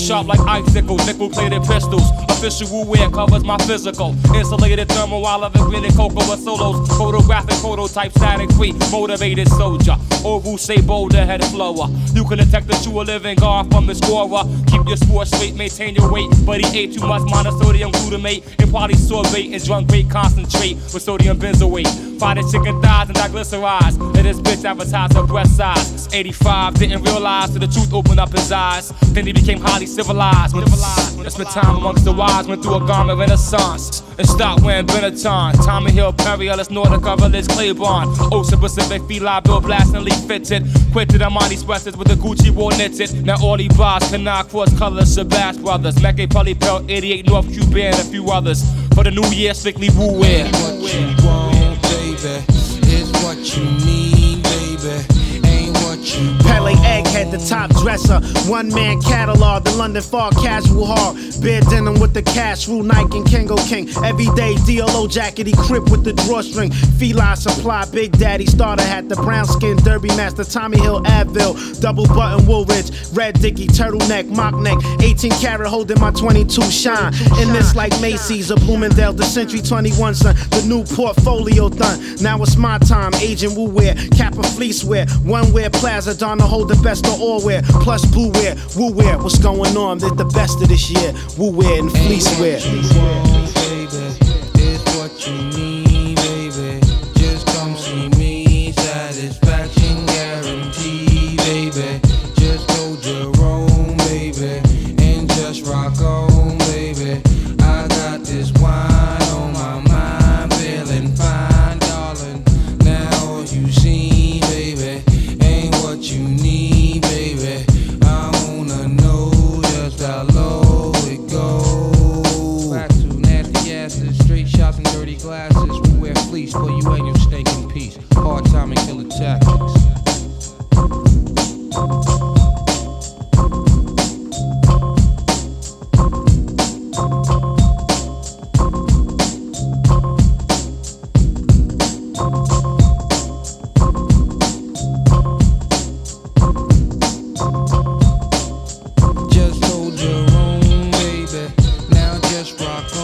sharp like icicles, nickel-plated pistols. Official Wu wear covers my physical. Insulated thermal while I've been cocoa with solos. Photographic prototype, static free, motivated soldier. Oval say boulder head flower. You can detect that you a living guard from the scorer. Keep your sports straight, maintain your weight. But he ate too much monosodium glutamate and polysorbate and drunk great concentrate with sodium benzoate. Fried chicken thighs and diglycerides. And this bitch advertised her breast size. 85 didn't realize till the truth opened up his eyes. Then he became highly civilized. When spent time amongst the wise, went through a garment renaissance and stopped wearing Benetton. Tommy Hill, Perry Ellis, Nordica, Village, Claiborne. Ocean Pacific, Feli, Bill Blasting, Lee fitted. Quitted Armani sweaters with the Gucci war knitted. Now all he buys cannot cross colors, Shabazz Brothers. Mecca, Pully, Pell, 88 North Cuban, and a few others. For the new year, strictly Wu wear. What you want, baby, is what you need, baby. Pele Egghead, the top dresser. One man catalog, the London Fog casual hard. Bare denim with the cash rule, Nike and Kango King. Everyday DLO jacket, he crip with the drawstring. Feline supply, Big Daddy starter hat. The brown skin derby master, Tommy Hill Advil. Double button Woolridge, red dicky, turtleneck, mock neck. 18 karat holding my 22 shine. In this like Macy's or Bloomingdale, the Century 21 son. The new portfolio done. Now it's my time, Agent Wu wear, Kappa fleece wear, one wear Plaza Donna hold the best of all wear, plus blue wear, Wu wear. What's going on? They're the best of this year. Wu wear and fleece wear. What you want, baby, is what you need, baby. Just come see me, satisfaction guaranteed, baby. Just go Jerome, baby, and just rock on, baby. I got this wine on my mind, feeling fine, darling. Now all you see, baby, ain't what you need, baby. I wanna know just how low it goes. Back to nasty asses, straight shots and dirty glasses. We wear fleece for you and your stinking piece. Hard time and killer tactics. Just hold your own, baby. Now just rock